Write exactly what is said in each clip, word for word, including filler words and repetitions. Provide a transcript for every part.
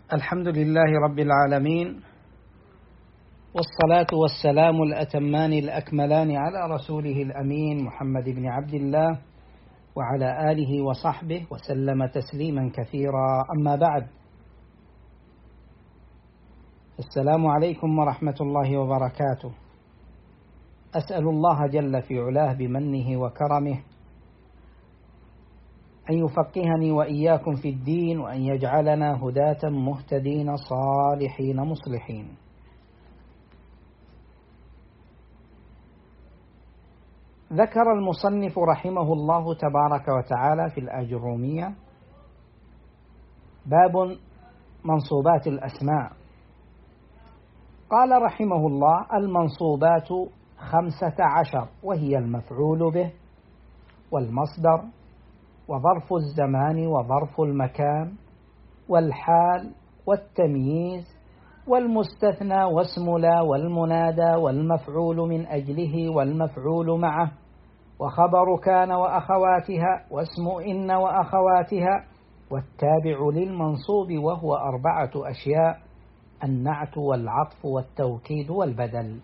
الحمد لله رب العالمين، والصلاة والسلام الأتمان الأكملان على رسوله الأمين محمد بن عبد الله وعلى آله وصحبه وسلم تسليما كثيرا. أما بعد، السلام عليكم ورحمة الله وبركاته. أسأل الله جل في علاه بمنه وكرمه أن يفقهني وإياكم في الدين، وأن يجعلنا هداة مهتدين صالحين مصلحين. ذكر المصنف رحمه الله تبارك وتعالى في الآجرومية باب منصوبات الأسماء. قال رحمه الله: المنصوبات خمسة عشر، وهي المفعول به، والمصدر، وظرف الزمان وظرف المكان، والحال، والتمييز، والمستثنى، واسم لا، والمنادى، والمفعول من أجله، والمفعول معه، وخبر كان وأخواتها، واسم إن وأخواتها، والتابع للمنصوب، وهو أربعة أشياء: النعت والعطف والتوكيد والبدل.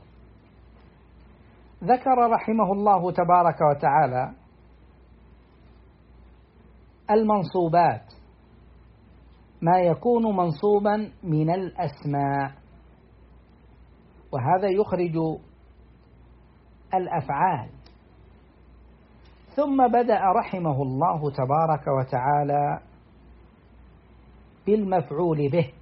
ذكر رحمه الله تبارك وتعالى المنصوبات، ما يكون منصوبا من الأسماء، وهذا يخرج الأفعال. ثم بدأ رحمه الله تبارك وتعالى بالمفعول به.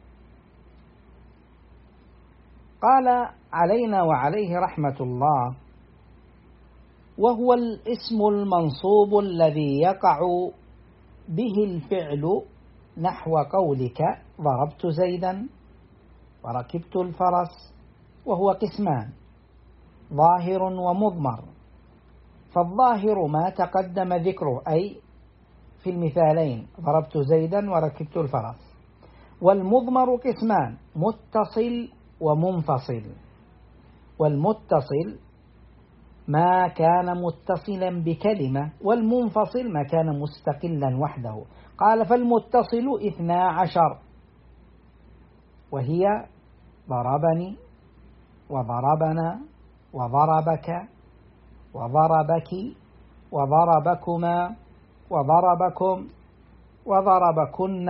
قال علينا وعليه رحمة الله: وهو الاسم المنصوب الذي يقع به الفعل، نحو قولك ضربت زيدا وركبت الفرس. وهو قسمان: ظاهر ومضمر. فالظاهر ما تقدم ذكره، أي في المثالين ضربت زيدا وركبت الفرس. والمضمر قسمان: متصل ومنفصل. والمتصل ما كان متصلا بكلمة، والمنفصل ما كان مستقلا وحده. قال: فالمتصل اثنا عشر، وهي ضربني وضربنا وضربك وضربك وضربكما وضربكم وضربكن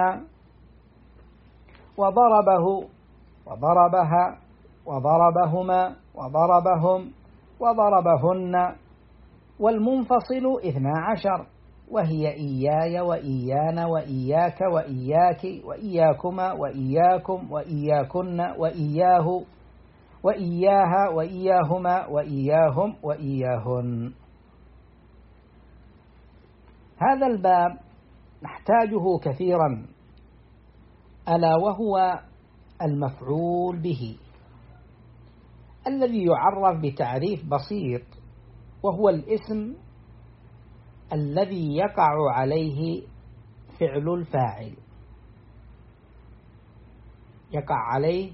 وضربه وضربها وضربهما وضربهم وضربهن. والمنفصل اثنا عشر، وهي إياي وإيانا وإياك وإياك وإياكما وإياكم وإياكن وإياه وإياها وإياهما وإياهم وإياهن. هذا الباب نحتاجه كثيرا، ألا وهو المفعول به، الذي يعرف بتعريف بسيط، وهو الاسم الذي يقع عليه فعل الفاعل، يقع عليه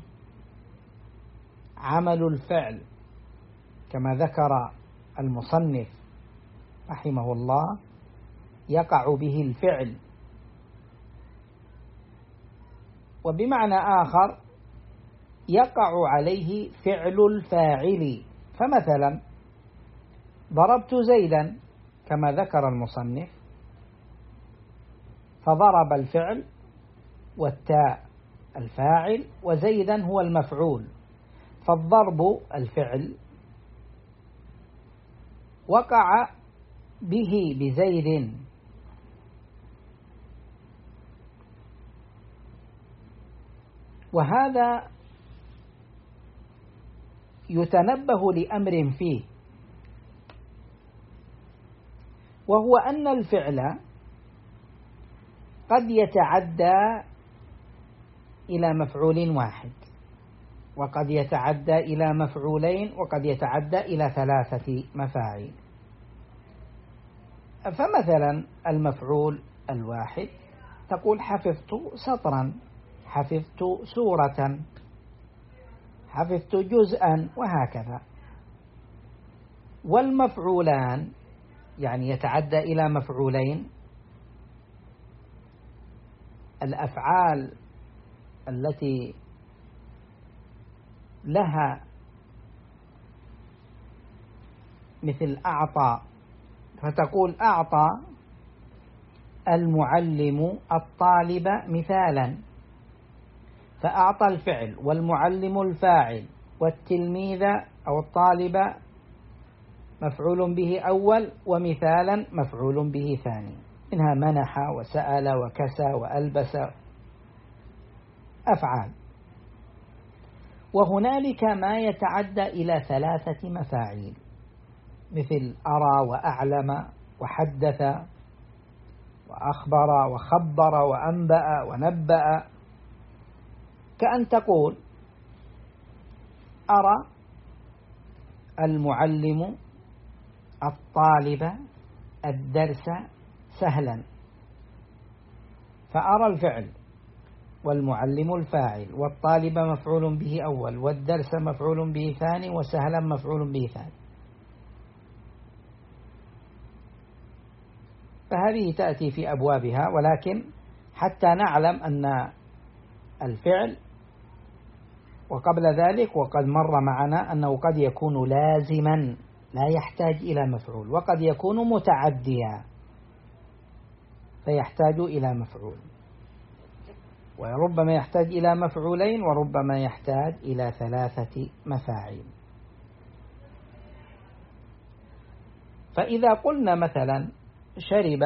عمل الفعل، كما ذكر المصنف رحمه الله: يقع به الفعل. وبمعنى آخر يقع عليه فعل الفاعل. فمثلا ضربت زيدا كما ذكر المصنف، فضرب الفعل والتاء الفاعل، وزيدا هو المفعول. فالضرب الفعل وقع به بزيد، وهذا يتنبه لأمر فيه، وهو أن الفعل قد يتعدى إلى مفعول واحد، وقد يتعدى إلى مفعولين، وقد يتعدى إلى ثلاثة مفاعيل. فمثلا المفعول الواحد تقول: حفظت سطرا، حفظت سورة، حفظت جزءا، وهكذا. والمفعولان يعني يتعدى إلى مفعولين، الأفعال التي لها مثل أعطى، فتقول أعطى المعلم الطالب مثالا، فأعطى الفعل والمعلم الفاعل والتلميذ أو الطالب مفعول به أول ومثالا مفعول به ثاني، منها منح وسأل وكسى وألبس أفعال. وهنالك ما يتعدى إلى ثلاثة مفاعيل مثل أرى وأعلم وحدث وأخبر وخبر وأنبأ ونبأ، كأن تقول أرى المعلم الطالب الدرس سهلا، فأرى الفعل والمعلم الفاعل والطالب مفعول به أول والدرس مفعول به ثاني وسهلا مفعول به ثاني. فهذه تأتي في أبوابها، ولكن حتى نعلم أن الفعل، وقبل ذلك وقد مر معنا أنه قد يكون لازما لا يحتاج إلى مفعول، وقد يكون متعديا فيحتاج إلى مفعول، وربما يحتاج إلى مفعولين وربما يحتاج إلى ثلاثة مفاعيل. فإذا قلنا مثلا شرب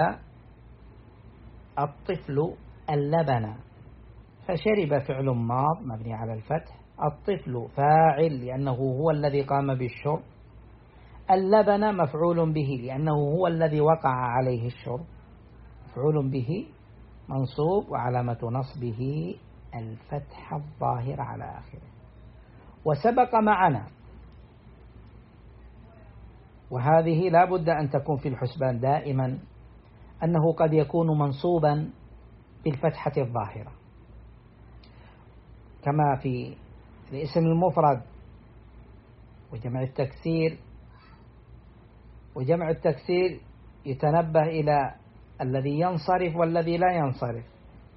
الطفل اللبن، فشرب فعل ماض مبني على الفتح، الطفل فاعل لأنه هو الذي قام بالشرب، اللبن مفعول به لأنه هو الذي وقع عليه الشرب، مفعول به منصوب وعلامة نصبه الفتح الظاهر على آخره. وسبق معنا، وهذه لا بد أن تكون في الحسبان دائما، أنه قد يكون منصوبا بالفتحة الظاهرة، كما في الاسم المفرد وجمع التكسير. وجمع التكسير يتنبه إلى الذي ينصرف والذي لا ينصرف،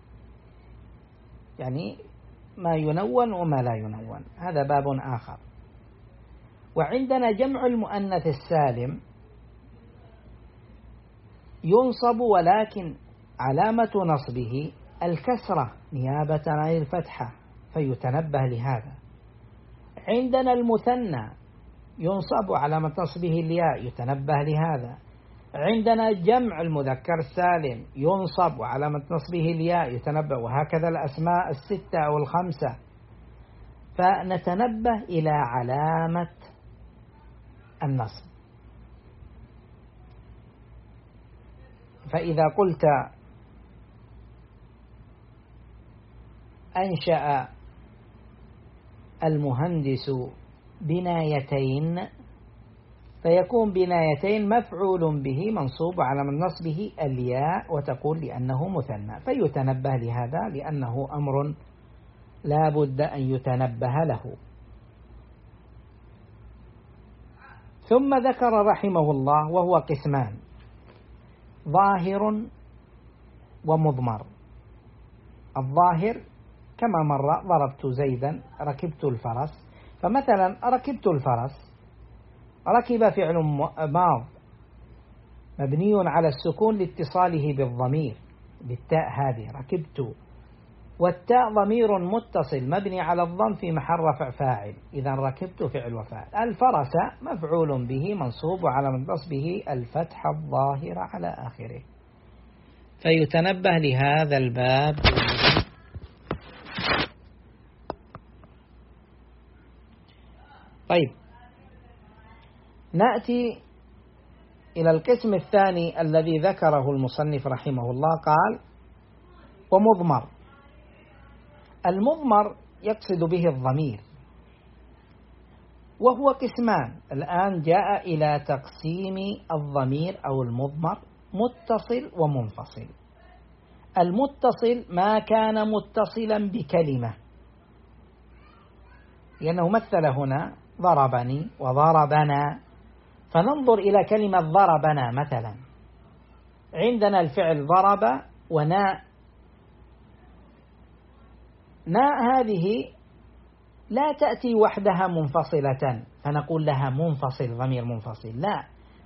يعني ما ينون وما لا ينون، هذا باب آخر. وعندنا جمع المؤنث السالم ينصب ولكن علامة نصبه الكسرة نيابة عن الفتحة، فيتنبه لهذا. عندنا المثنى ينصب علامة نصبه الياء، يتنبه لهذا. عندنا جمع المذكر السالم ينصب وعلامة نصبه الياء، يتنبه، وهكذا الأسماء الستة أو الخمسة، فنتنبه إلى علامة النصب. فإذا قلت أنشأ المهندس بنايتين، فيكون بنايتين مفعول به منصوب على من نصبه الياء، وتقول لأنه مثنى، فيتنبه لهذا لأنه أمر لا بد أن يتنبه له. ثم ذكر رحمه الله وهو قسمان: ظاهر ومضمر. الظاهر كما مر: ضربت زيدا، ركبت الفرس. فمثلا ركبت الفرس، ركب فعل ماض مبني على السكون لاتصاله بالضمير بالتاء، هذه ركبت، والتاء ضمير متصل مبني على الضم في محل رفع فاعل، إذا ركبت فعل وفاعل. الفرس مفعول به منصوب على من نصبه الفتح الظاهر على آخره، فيتنبه لهذا الباب. طيب، نأتي إلى القسم الثاني الذي ذكره المصنف رحمه الله، قال: ومضمر. المضمر يقصد به الضمير، وهو قسمان. الآن جاء إلى تقسيم الضمير أو المضمر متصل ومنفصل. المتصل ما كان متصلا بكلمة، لأنه مثل هنا ضربني وضربنا، فننظر إلى كلمة ضربنا مثلا، عندنا الفعل ضرب ونا ناء هذه لا تأتي وحدها منفصلة فنقول لها منفصل ضمير منفصل، لا،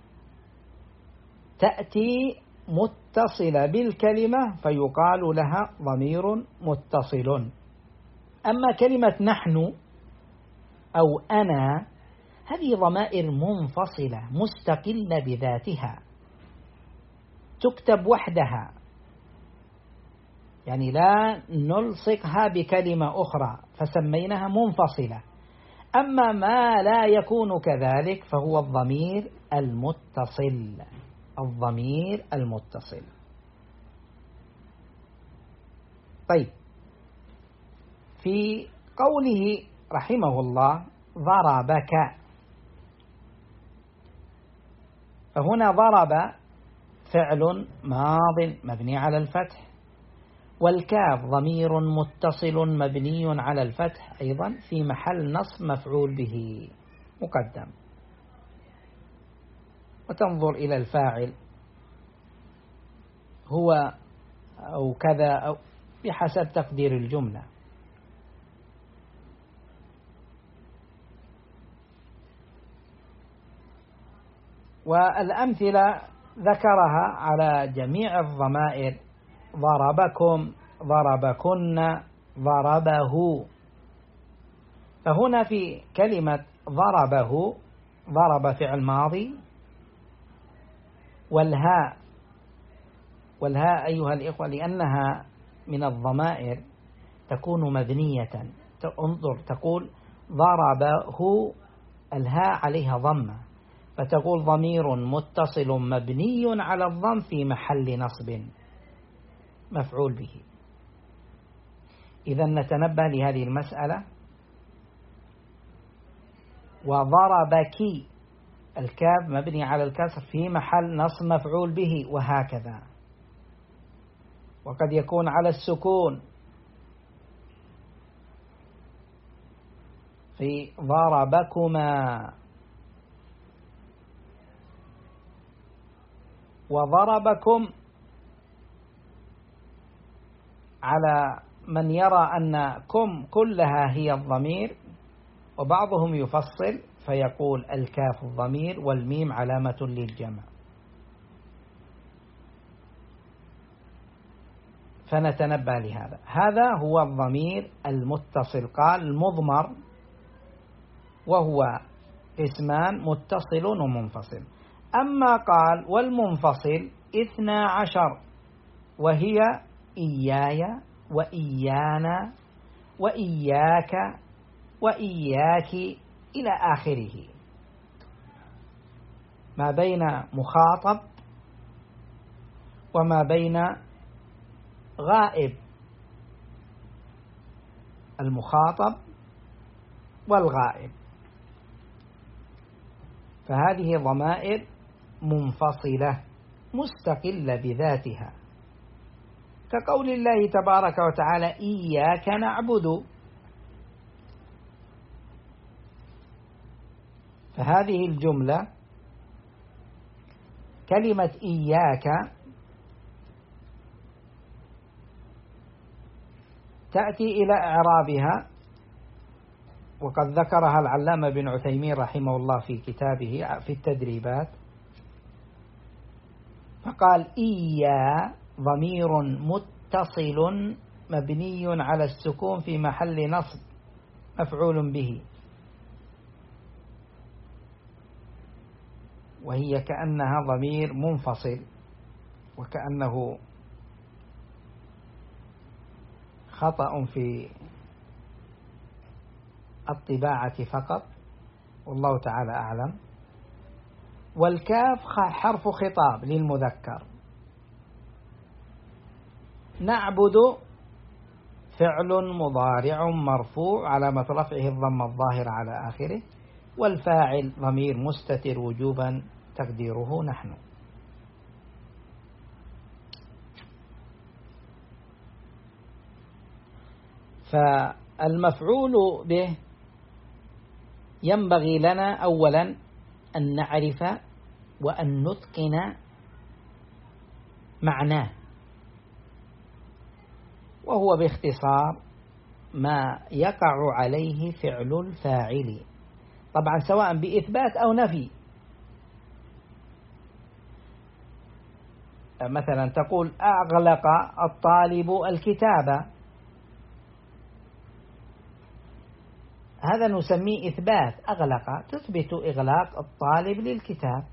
تأتي متصلة بالكلمة فيقال لها ضمير متصل. أما كلمة نحن أو أنا هذه ضمائر منفصلة مستقلة بذاتها تكتب وحدها، يعني لا نلصقها بكلمة أخرى فسميناها منفصلة. أما ما لا يكون كذلك فهو الضمير المتصل، الضمير المتصل. طيب، في قوله رحمه الله ضربك، فهنا ضرب فعل ماض مبني على الفتح، والكاف ضمير متصل مبني على الفتح أيضا في محل نصب مفعول به مقدم، وتنظر إلى الفاعل هو أو كذا أو بحسب تقدير الجملة. والأمثلة ذكرها على جميع الضمائر: ضربكم، ضربكن، ضربه. فهنا في كلمة ضربه ضرب فعل ماضي، والهاء والهاء أيها الإخوة لأنها من الضمائر تكون مبنية، انظر تقول ضربه الهاء عليها ضمة فتقول ضمير متصل مبني على الضم في محل نصب مفعول به. إذا نتنبه لهذه المسألة. وضربك الكاف مبني على الكسر في محل نصب مفعول به، وهكذا. وقد يكون على السكون في ضربكما، وضربكم على من يرى أن كم كلها هي الضمير، وبعضهم يفصل فيقول الكاف الضمير والميم علامة للجمع. فنتنبه لهذا. هذا هو الضمير المتصل. قال المضمر وهو اسمان متصل ومنفصل. أما قال والمنفصل اثنا عشر، وهي إياي وإيانا وإياك وإياك إلى آخره، ما بين مخاطب وما بين غائب، المخاطب والغائب. فهذه ضمائر منفصلة مستقلة بذاتها، كقول الله تبارك وتعالى إياك نعبد. فهذه الجملة كلمة إياك تأتي إلى إعرابها، وقد ذكرها العلامة بن عثيمين رحمه الله في كتابه في التدريبات، فقال إيا ضمير متصل مبني على السكون في محل نصب مفعول به، وهي كأنها ضمير منفصل، وكأنه خطأ في الطباعة فقط، والله تعالى أعلم. والكاف حرف خطاب للمذكر. نعبد فعل مضارع مرفوع علامة رفعه الضمة الظاهرة على آخره، والفاعل ضمير مستتر وجوبا تقديره نحن. فالمفعول به ينبغي لنا أولا أن نعرف وأن نتقن معناه، وهو باختصار ما يقع عليه فعل الفاعل، طبعا سواء بإثبات أو نفي. مثلا تقول أغلق الطالب الكتاب، هذا نسميه إثبات، أغلق تثبت إغلاق الطالب للكتاب.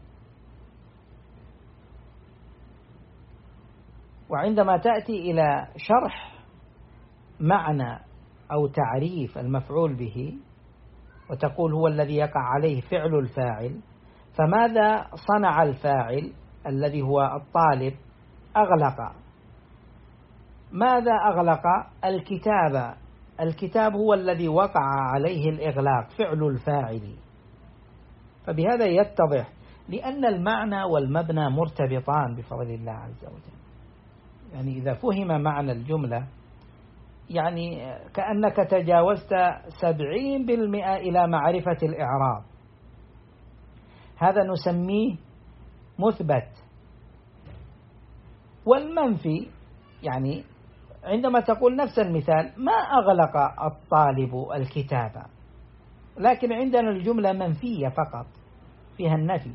وعندما تأتي إلى شرح معنى أو تعريف المفعول به وتقول هو الذي يقع عليه فعل الفاعل، فماذا صنع الفاعل الذي هو الطالب؟ أغلق. ماذا أغلق؟ الكتاب. الكتاب هو الذي وقع عليه الإغلاق، فعل الفاعل. فبهذا يتضح، لأن المعنى والمبنى مرتبطان بفضل الله عز وجل. يعني إذا فهم معنى الجملة يعني كأنك تجاوزت سبعين بالمئة إلى معرفة الإعراب. هذا نسميه مثبت. والمنفي يعني عندما تقول نفس المثال ما أغلق الطالب الكتاب، لكن عندنا الجملة منفية فقط فيها النفي،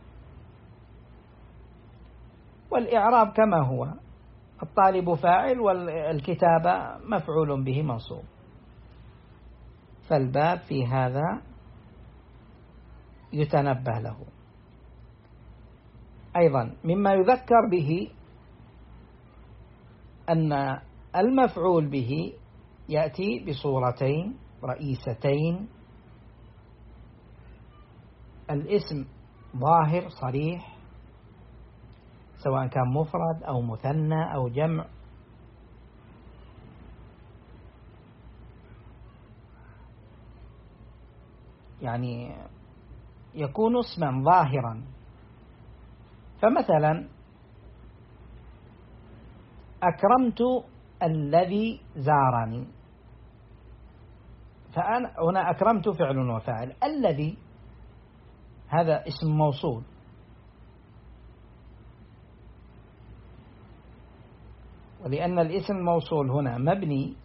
والإعراب كما هو، الطالب فاعل والكتابة مفعول به منصوب. فالباب في هذا يتنبه له. أيضا مما يذكر به أن المفعول به يأتي بصورتين رئيستين: الاسم ظاهر صريح سواء كان مفرد أو مثنى أو جمع، يعني يكون اسما ظاهرا. فمثلا أكرمت الذي زارني، فأنا هنا أكرمت فعل وفاعل، الذي هذا اسم موصول، ولأن الاسم الموصول هنا مبني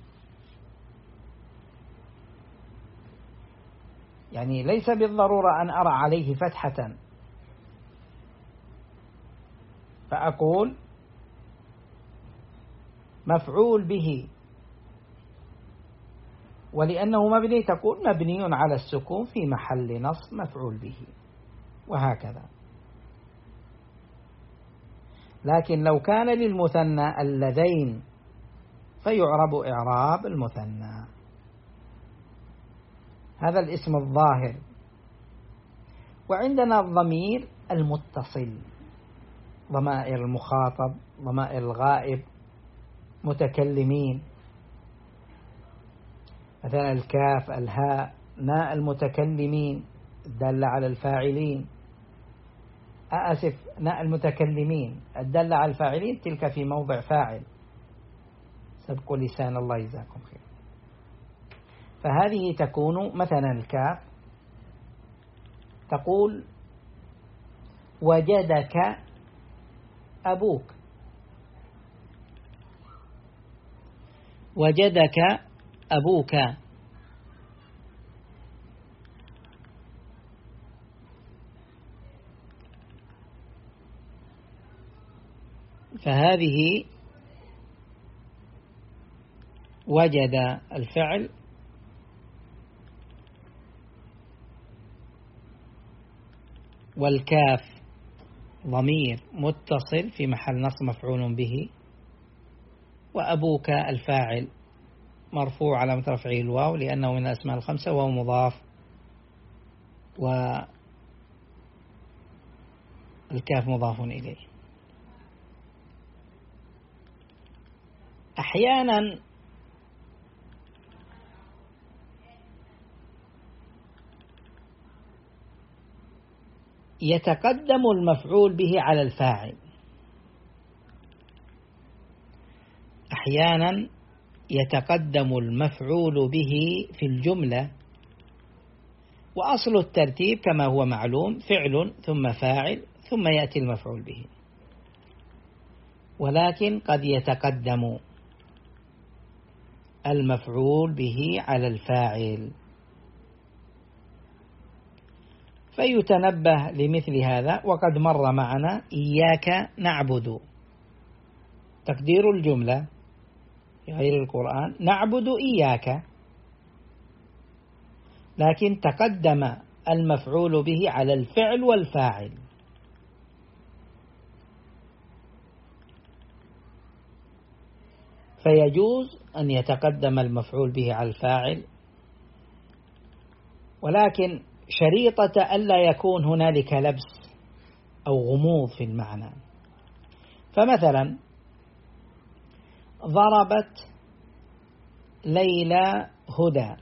يعني ليس بالضرورة أن أرى عليه فتحة، فأقول مفعول به، ولأنه مبني تقول مبني على السكون في محل نصب مفعول به، وهكذا. لكن لو كان للمثنى اللذين فيعرب إعراب المثنى. هذا الاسم الظاهر. وعندنا الضمير المتصل، ضمائر المخاطب، ضمائر الغائب، متكلمين، مثلا الكاف، الهاء، ناء المتكلمين الدالة على الفاعلين، آسف ناء المتكلمين الدالة على الفاعلين تلك في موضع فاعل، سبقوا لسان الله يجزاكم خير. فهذه تكون مثلا الكاف تقول وجدك أبوك، وجدك أبوك. فهذه وجد الفعل والكاف ضمير متصل في محل نصب مفعول به، وأبوك الفاعل مرفوع على رفعه الواو لأنه من الأسماء الخمسة وهو مضاف، والكاف مضاف إليه. أحيانا يتقدم المفعول به على الفاعل، أحيانا يتقدم المفعول به في الجملة، وأصل الترتيب كما هو معلوم فعل ثم فاعل ثم يأتي المفعول به، ولكن قد يتقدم المفعول به على الفاعل. فيتنبه لمثل هذا، وقد مر معنا إياك نعبد، تقدير الجملة في غير القرآن نعبد إياك، لكن تقدم المفعول به على الفعل والفاعل. فيجوز أن يتقدم المفعول به على الفاعل، ولكن شريطة ألا يكون هنالك لبس أو غموض في المعنى. فمثلا ضربت ليلى هدى،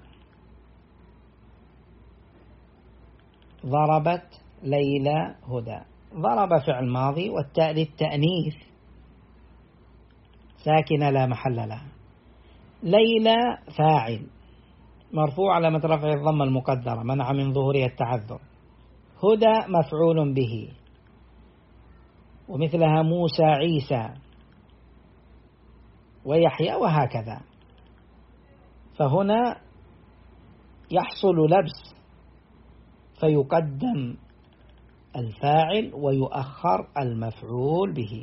ضربت ليلى هدى، ضرب فعل ماضي والتاء للتأنيث ساكنة لا محل لها، ليلى فاعل مرفوع على رفعه الضمة المقدرة منع من ظهورها التعذر، هدى مفعول به، ومثلها موسى عيسى ويحيى وهكذا. فهنا يحصل لبس فيقدم الفاعل ويؤخر المفعول به.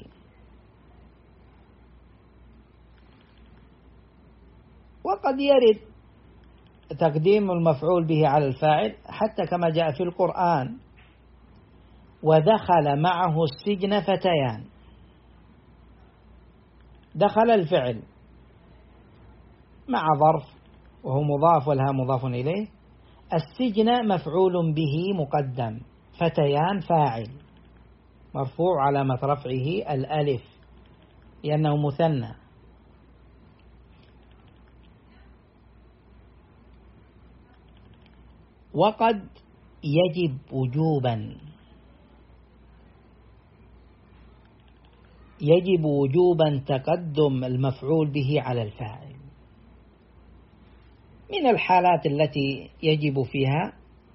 وقد يرد تقديم المفعول به على الفاعل حتى كما جاء في القرآن ودخل معه السجن فتيان، دخل الفعل مع ظرف وهو مضاف والها مضاف إليه، السجن مفعول به مقدم، فتيان فاعل مرفوع علامة رفعه الألف لأنه مثنى. وقد يجب وجوبا، يجب وجوبا تقدم المفعول به على الفاعل. من الحالات التي يجب فيها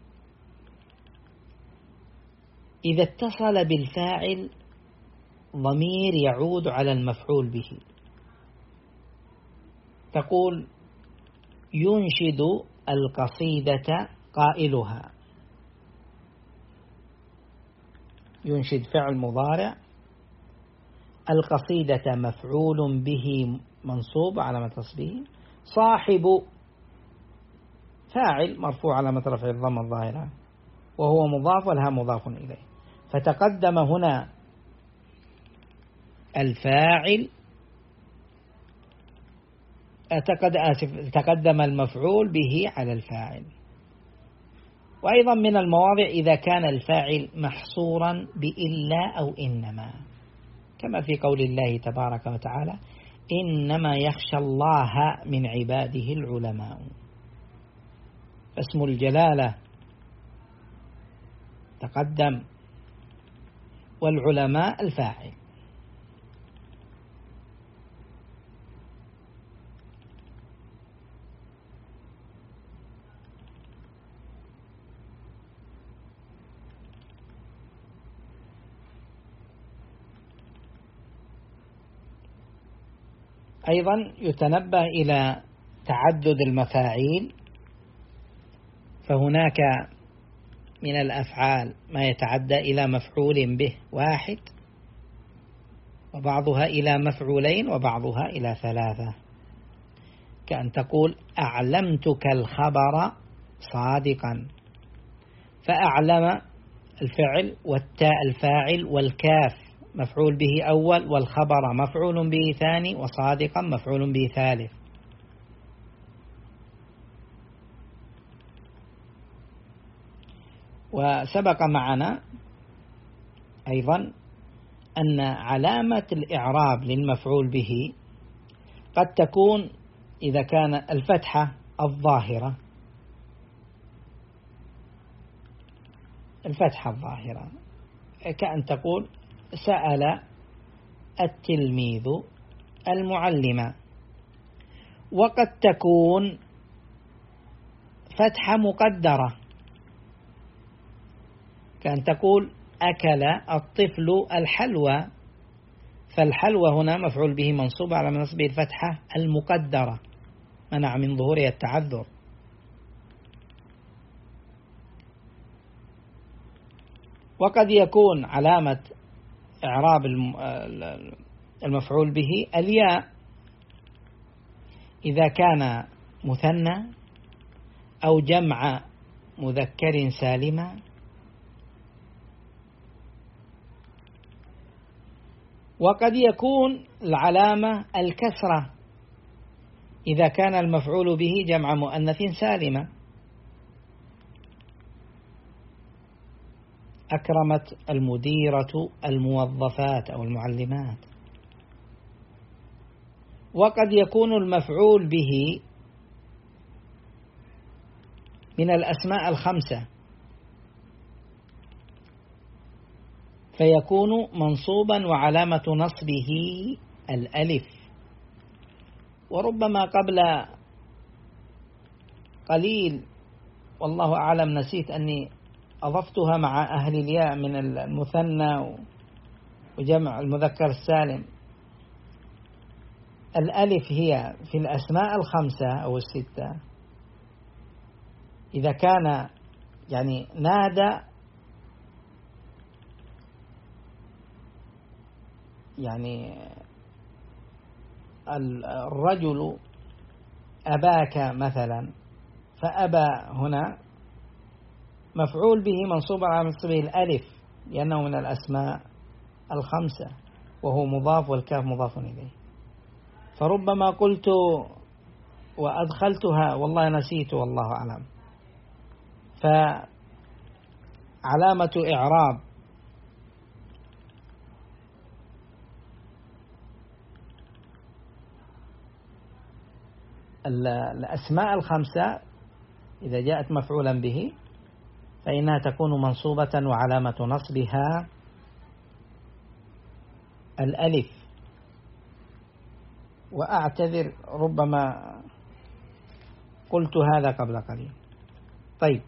إذا اتصل بالفاعل ضمير يعود على المفعول به، تقول ينشد القصيدة قائلها، ينشد فعل مضارع، القصيدة مفعول به منصوب على تصبيه، صاحب فاعل مرفوع على رفعه الضمة الظاهرة وهو مضاف والها مضاف إليه، فتقدم هنا الفاعل تقدم المفعول به على الفاعل. وأيضا من المواضع إذا كان الفاعل محصورا بإلا أو إنما، كما في قول الله تبارك وتعالى إنما يخشى الله من عباده العلماء، اسم الجلالة تقدم والعلماء الفاعل. أيضا يتنبه إلى تعدد المفاعيل، فهناك من الأفعال ما يتعدى إلى مفعول به واحد، وبعضها إلى مفعولين وبعضها إلى ثلاثة، كأن تقول أعلمتك الخبر صادقا، فأعلم الفعل والتاء الفاعل والكاف مفعول به أول والخبر مفعول به ثاني وصادقا مفعول به ثالث. وسبق معنا أيضا أن علامة الإعراب للمفعول به قد تكون إذا كان الفتحة الظاهرة، الفتحة الظاهرة كأن تقول سأل التلميذ المعلم، وقد تكون فتحة مقدرة كأن تقول أكل الطفل الحلوى، فالحلوى هنا مفعول به منصوب على نصبه الفتحة المقدرة، منع من ظهورها التعذر. وقد يكون علامة إعراب المفعول به الياء إذا كان مثنى أو جمع مذكر سالما، وقد يكون العلامة الكسرة إذا كان المفعول به جمع مؤنث سالما. أكرمت المديرة الموظفات أو المعلمات. وقد يكون المفعول به من الأسماء الخمسة فيكون منصوبا وعلامة نصبه الألف. وربما قبل قليل والله أعلم نسيت أني أضفتها مع أهل الياء من المثنى وجمع المذكر السالم. الألف هي في الأسماء الخمسة أو الستة إذا كان يعني نادى يعني الرجل أباك مثلا، فأبى هنا مفعول به منصوب على نصبه الألف لأنه من الأسماء الخمسة وهو مضاف والكاف مضاف إليه. فربما قلت وأدخلتها والله نسيت والله أعلم. فعلامة إعراب الأسماء الخمسة إذا جاءت مفعولا به فإنها تكون منصوبة وعلامة نصبها الألف. وأعتذر ربما قلت هذا قبل قليل. طيب،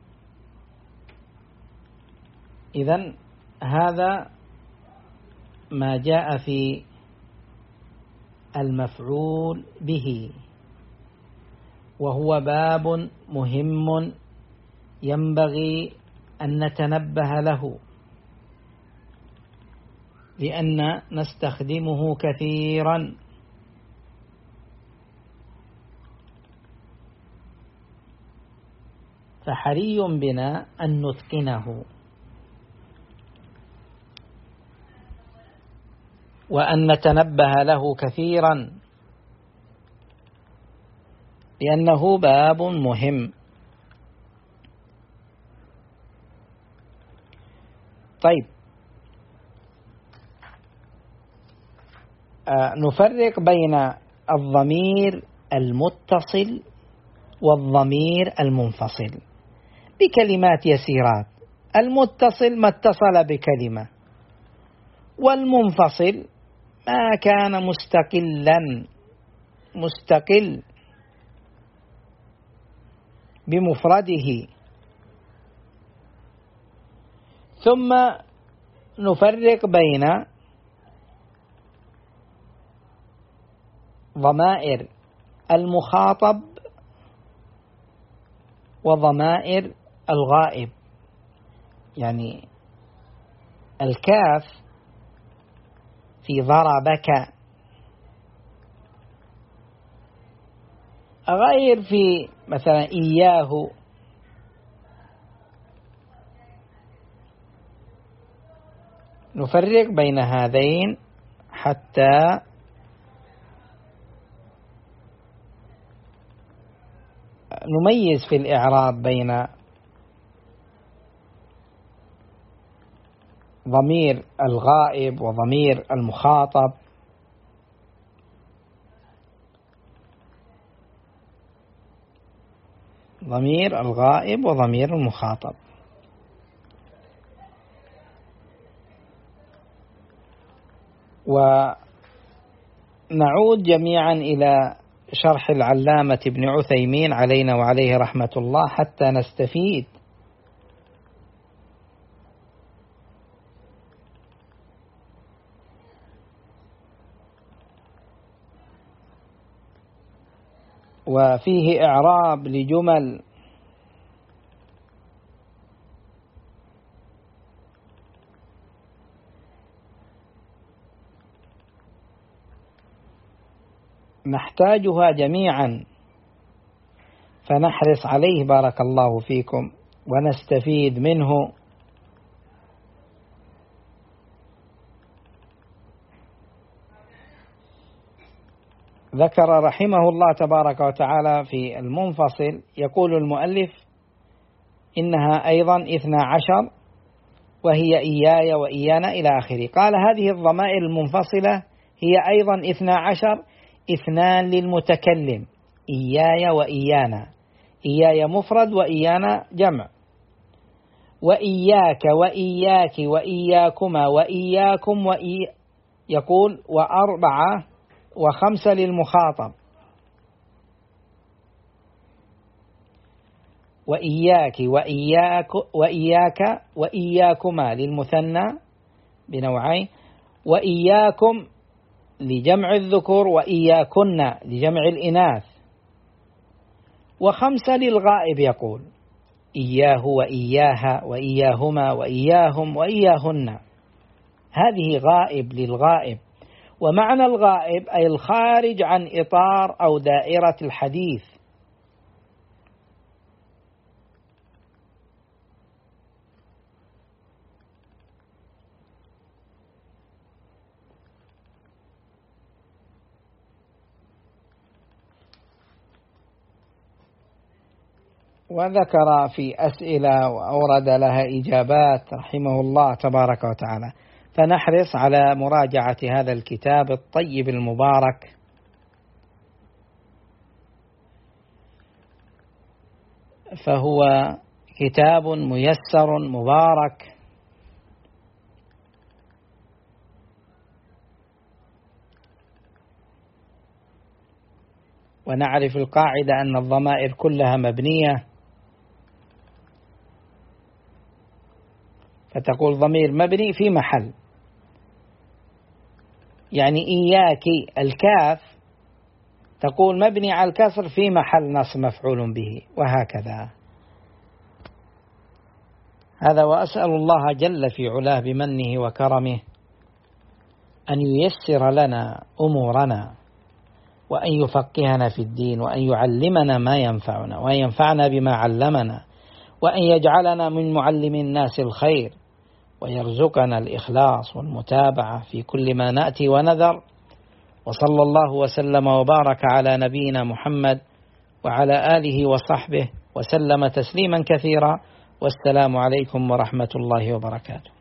إذن هذا ما جاء في المفعول به، وهو باب مهم ينبغي أن نتنبه له لأن نستخدمه كثيرا. فحري بنا أن نتقنه وأن نتنبه له كثيرا لأنه باب مهم. طيب، آه نفرق بين الضمير المتصل والضمير المنفصل بكلمات يسيرات. المتصل ما اتصل بكلمة، والمنفصل ما كان مستقلا مستقل بمفرده. ثم نفرق بين ضمائر المخاطب وضمائر الغائب. يعني الكاف في ضربك، غير في مثلا إياه. نفرق بين هذين حتى نميز في الإعراب بين ضمير الغائب وضمير المخاطب. ضمير الغائب وضمير المخاطب. ونعود جميعا إلى شرح العلامة ابن عثيمين علينا وعليه رحمة الله حتى نستفيد. وفيه إعراب لجمل نحتاجها جميعا، فنحرص عليه بارك الله فيكم ونستفيد منه. ذكر رحمه الله تبارك وتعالى في المنفصل، يقول المؤلف إنها أيضا اثنا عشر وهي إياي وإيانا إلى آخره. قال هذه الضمائر المنفصلة هي أيضا اثنا عشر، اثنان للمتكلم، إياي وإيانا، إياي مفرد وإيانا جمع، وإياك وإياك وإياكما وإياكم وإي يقول وأربعة وخمسة للمخاطب، وإياك وإياك وإياك وإياكما للمثنى بنوعين، وإياكم لجمع الذكور وإياكن لجمع الإناث، وخمسة للغائب يقول إياه وإياها وإياهما وإياهم وإياهن، هذه غائب للغائب. ومعنى الغائب أي الخارج عن إطار أو دائرة الحديث. وذكر في أسئلة وأورد لها إجابات رحمه الله تبارك وتعالى، فنحرص على مراجعة هذا الكتاب الطيب المبارك. فهو كتاب ميسر مبارك، ونعرف القاعدة أن الضمائر كلها مبنية، فتقول ضمير مبني في محل، يعني إياك الكاف تقول مبني على الكسر في محل نصب مفعول به، وهكذا. هذا وأسأل الله جل في علاه بمنه وكرمه أن ييسر لنا أمورنا، وأن يفقهنا في الدين، وأن يعلمنا ما ينفعنا، وأن ينفعنا بما علمنا، وأن يجعلنا من معلم الناس الخير، ويرزقنا الإخلاص والمتابعة في كل ما نأتي ونذر. وصلى الله وسلم وبارك على نبينا محمد وعلى آله وصحبه وسلم تسليما كثيرا، والسلام عليكم ورحمة الله وبركاته.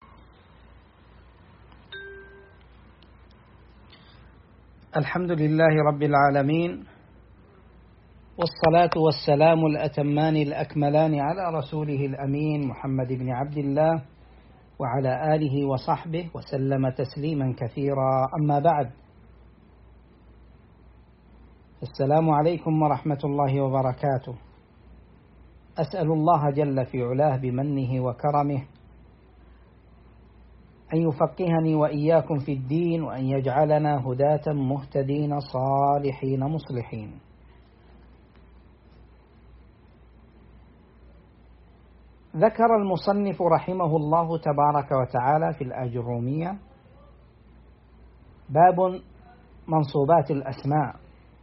الحمد لله رب العالمين، والصلاة والسلام الأتمان الأكملان على رسوله الأمين محمد بن عبد الله وعلى آله وصحبه وسلم تسليما كثيرا. أما بعد، السلام عليكم ورحمة الله وبركاته. أسأل الله جل في علاه بمنه وكرمه أن يفقهني وإياكم في الدين، وأن يجعلنا هداة مهتدين صالحين مصلحين. ذكر المصنف رحمه الله تبارك وتعالى في الآجرومية باب منصوبات الأسماء.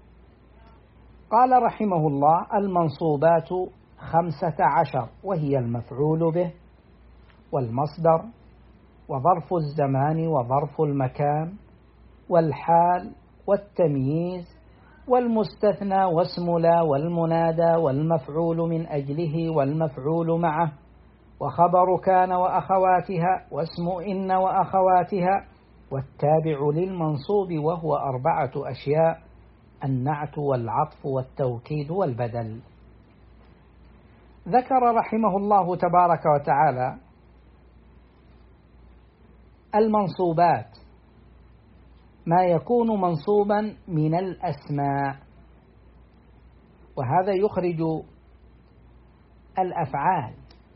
قال رحمه الله: المنصوبات خمسة عشر، وهي المفعول به، والمصدر، وظرف الزمان وظرف المكان، والحال، والتمييز، والمستثنى، واسم لا، والمنادى، والمفعول من أجله، والمفعول معه، وخبر كان وأخواتها، واسم إن وأخواتها، والتابع للمنصوب، وهو أربعة أشياء: النعت والعطف والتوكيد والبدل. ذكر رحمه الله تبارك وتعالى المنصوبات، ما يكون منصوبا من الأسماء، وهذا يخرج الأفعال.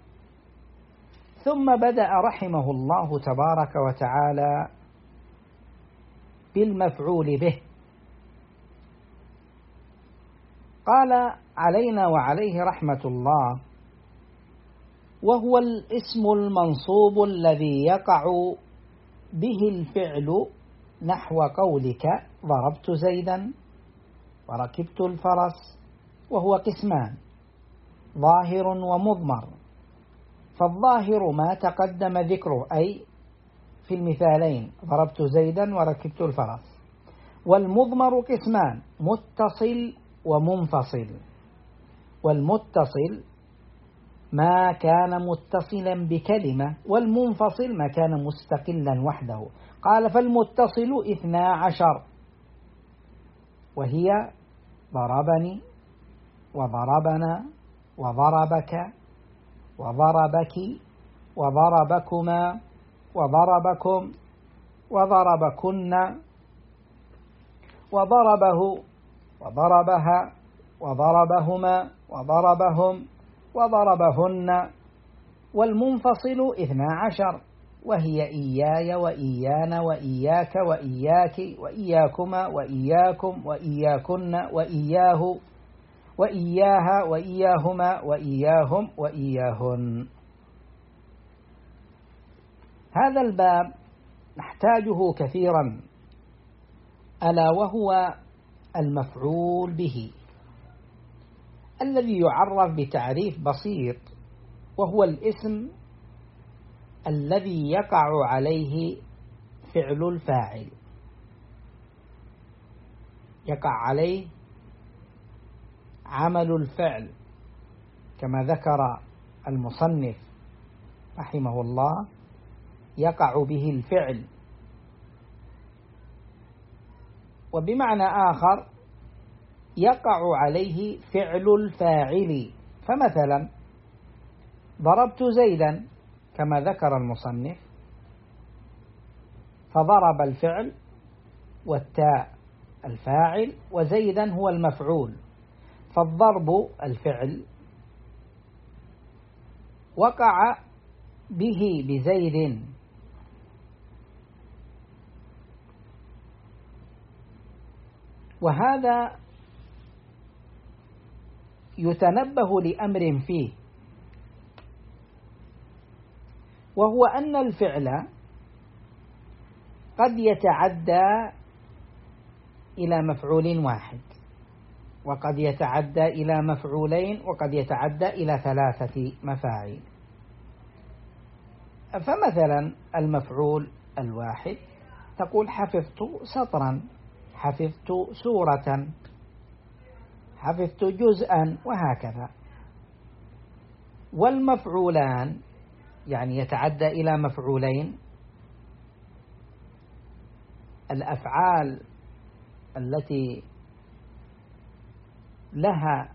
ثم بدأ رحمه الله تبارك وتعالى بالمفعول به، قال علينا وعليه رحمة الله: وهو الاسم المنصوب الذي يقع به الفعل نحو قولك ضربت زيدا وركبت الفرس، وهو قسمان: ظاهر ومضمر. فالظاهر ما تقدم ذكره، أي في المثالين ضربت زيدا وركبت الفرس. والمضمر قسمان: متصل ومنفصل. والمتصل ما كان متصلا بكلمة، والمنفصل ما كان مستقلا وحده. قال: فالمتصل اثنا عشر، وهي ضربني وضربنا وضربك وضربك وضربكما وضربكم وضربكن وضربه وضربها وضربهما وضربهم وضربهن. والمنفصل اثنا عشر، وهي إياي وإيانا وإياك وإياك وإياكما وإياكم وإياكن وإياه وإياها وإياهما وإياهم وإياهن. هذا الباب نحتاجه كثيرا، ألا وهو المفعول به، الذي يعرف بتعريف بسيط، وهو الاسم الذي يقع عليه فعل الفاعل، يقع عليه عمل الفعل، كما ذكر المصنف رحمه الله: يقع به الفعل. وبمعنى آخر يقع عليه فعل الفاعل. فمثلا ضربت زيدا كما ذكر المصنف، فضرب الفعل والتاء الفاعل وزيدا هو المفعول، فالضرب الفعل وقع به بزيد. وهذا يتنبه لأمر فيه، وهو أن الفعل قد يتعدى إلى مفعول واحد، وقد يتعدى إلى مفعولين، وقد يتعدى إلى ثلاثة مفاعيل. فمثلا المفعول الواحد تقول: حفظت سطرا، حفظت سورة، حفظت جزءا، وهكذا. والمفعولان يعني يتعدى إلى مفعولين، الأفعال التي لها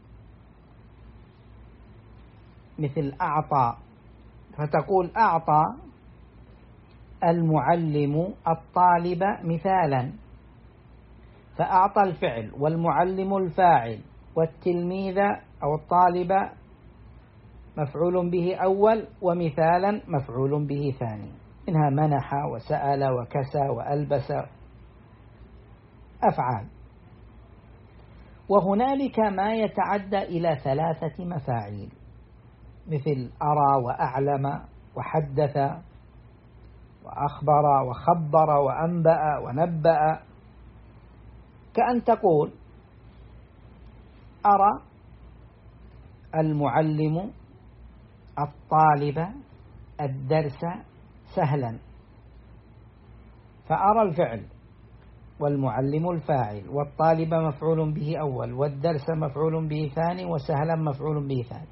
مثل أعطى، فتقول: أعطى المعلم الطالب مثالا، فأعطى الفعل والمعلم الفاعل والتلميذ أو الطالب مفعول به أول ومثالا مفعول به ثاني. منها منح وسأل وكسى وألبس، أفعال. وهنالك ما يتعدى إلى ثلاثة مفاعيل، مثل أرى وأعلم وحدث وأخبر وخبر وأنبأ ونبأ. كأن تقول: أرى المعلم الطالب الدرس سهلا، فأرى الفعل والمعلم الفاعل والطالب مفعول به أول والدرس مفعول به ثاني وسهلا مفعول به ثاني.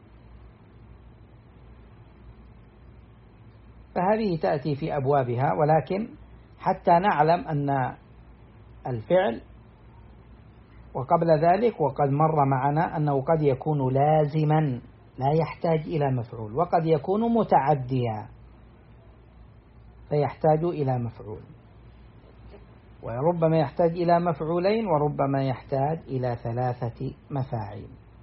فهذه تأتي في أبوابها، ولكن حتى نعلم أن الفعل، وقبل ذلك وقد مر معنا أنه قد يكون لازما لا يحتاج إلى مفعول، وقد يكون متعديا فيحتاج إلى مفعول، وربما يحتاج إلى مفعولين، وربما يحتاج إلى ثلاثة مفاعيل.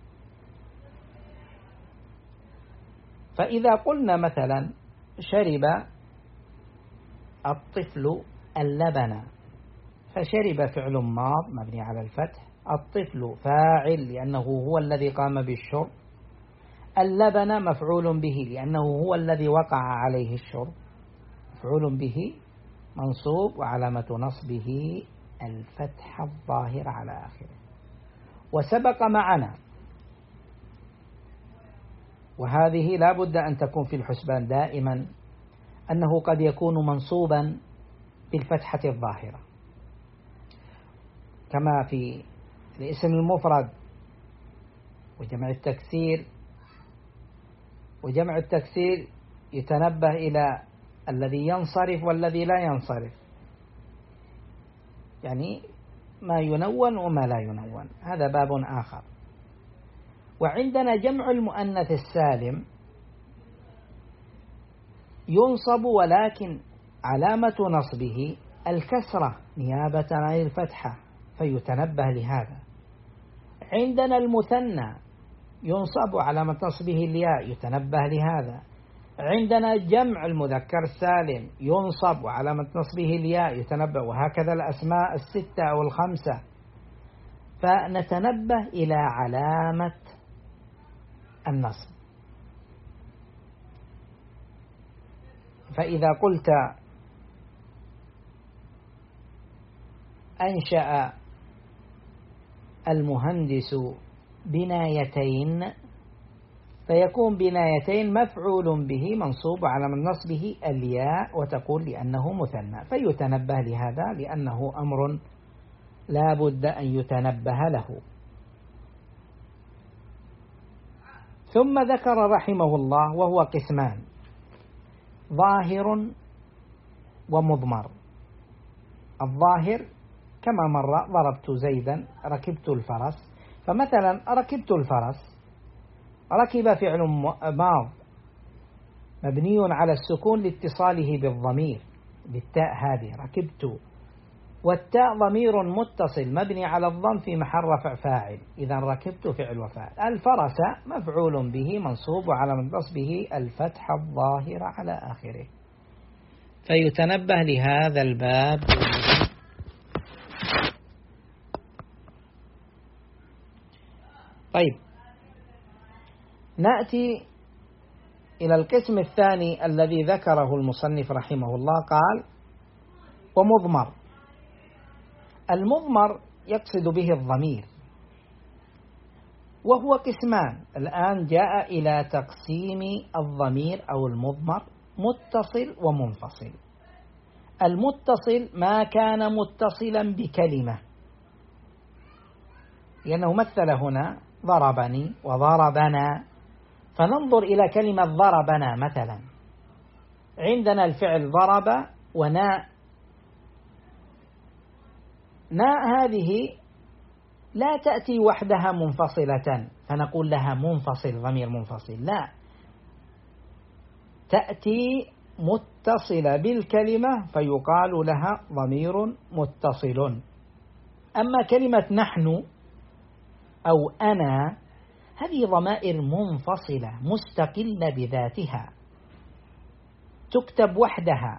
فإذا قلنا مثلا: شرب الطفل اللبن، فشرب فعل ماض مبني على الفتح، الطفل فاعل لأنه هو الذي قام بالشرب. اللبن مفعول به لأنه هو الذي وقع عليه الشرب، مفعول به منصوب وعلامة نصبه الفتح الظاهر على آخره. وسبق معنا، وهذه لا بد أن تكون في الحسبان دائما، أنه قد يكون منصوبا بالفتحة الظاهرة كما في الاسم المفرد وجمع التكسير. وجمع التكسير يتنبه إلى الذي ينصرف والذي لا ينصرف، يعني ما ينون وما لا ينون، هذا باب آخر. وعندنا جمع المؤنث السالم ينصب ولكن علامة نصبه الكسرة نيابة عن الفتحة فيتنبه لهذا. عندنا المثنى ينصب علامة نصبه الياء يتنبه لهذا. عندنا جمع المذكر السالم ينصب وعلامة نصبه الياء يتنبه، وهكذا الأسماء الستة أو الخمسة، فنتنبه إلى علامة النصب. فإذا قلت أنشأ المهندس بنايتين، فيكون بنايتين مفعول به منصوب على من نصبه الياء وتقول لأنه مثنى، فيتنبه لهذا لأنه أمر لا بد أن يتنبه له. ثم ذكر رحمه الله وهو قسمان: ظاهر ومضمر. الظاهر كما مر: ضربت زيدا، ركبت الفرس. فمثلا ركبت الفرس، ركب فعل ماض مبني على السكون لاتصاله بالضمير بالتاء، هذه ركبت، والتاء ضمير متصل مبني على الضم في محل رفع فاعل، إذا ركبت فعل وفاعل. الفرس مفعول به منصوب وعلى من نصبه الفتح الظاهر على آخره، فيتنبه لهذا الباب. طيب، نأتي إلى القسم الثاني الذي ذكره المصنف رحمه الله، قال: ومضمر. المضمر يقصد به الضمير، وهو قسمان. الآن جاء إلى تقسيم الضمير أو المضمر متصل ومنفصل. المتصل ما كان متصلا بكلمة، لأنه مثل هنا ضربني وضربنا، فننظر إلى كلمة ضربنا مثلا. عندنا الفعل ضرب وناء، ناء هذه لا تأتي وحدها منفصلة فنقول لها منفصل، ضمير منفصل، لا، تأتي متصلة بالكلمة فيقال لها ضمير متصل. أما كلمة نحن أو أنا هذه ضمائر منفصلة مستقلة بذاتها، تكتب وحدها،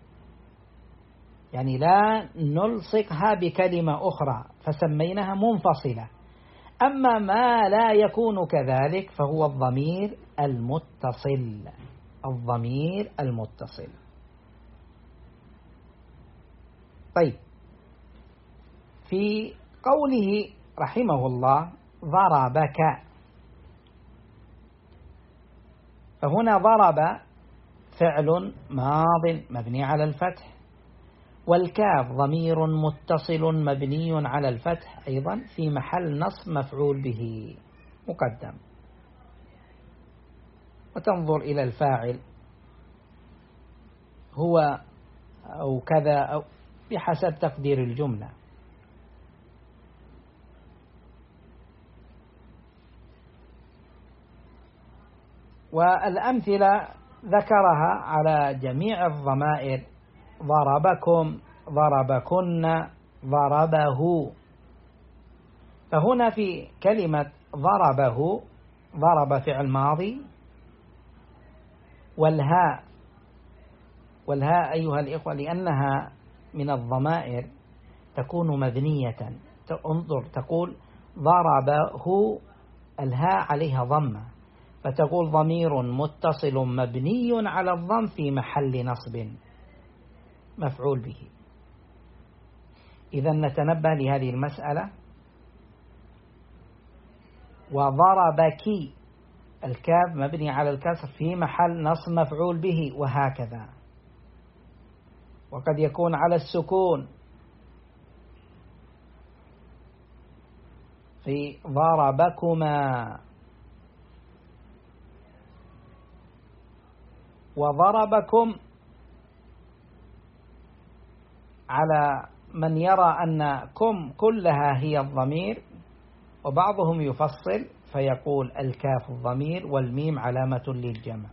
يعني لا نلصقها بكلمة أخرى فسميناها منفصلة. أما ما لا يكون كذلك فهو الضمير المتصل، الضمير المتصل. طيب، في قوله رحمه الله ضربك، فهنا ضرب فعل ماض مبني على الفتح، والكاف ضمير متصل مبني على الفتح أيضا في محل نصب مفعول به مقدم، وتنظر إلى الفاعل هو أو كذا أو بحسب تقدير الجملة. والأمثلة ذكرها على جميع الضمائر: ضربكم، ضربكن، ضربه. فهنا في كلمة ضربه ضرب فعل ماضي، والهاء والهاء أيها الإخوة لأنها من الضمائر تكون مبنية انظر تقول ضربه، الهاء عليها ضمة، فتقول ضمير متصل مبني على الضم في محل نصب مفعول به. إذا نتنبه لهذه المسألة. وضربك، الكاف مبني على الكسر في محل نصب مفعول به، وهكذا. وقد يكون على السكون في ضربكما، وضربكم على من يرى أن كم كلها هي الضمير، وبعضهم يفصل فيقول الكاف الضمير والميم علامة للجمع.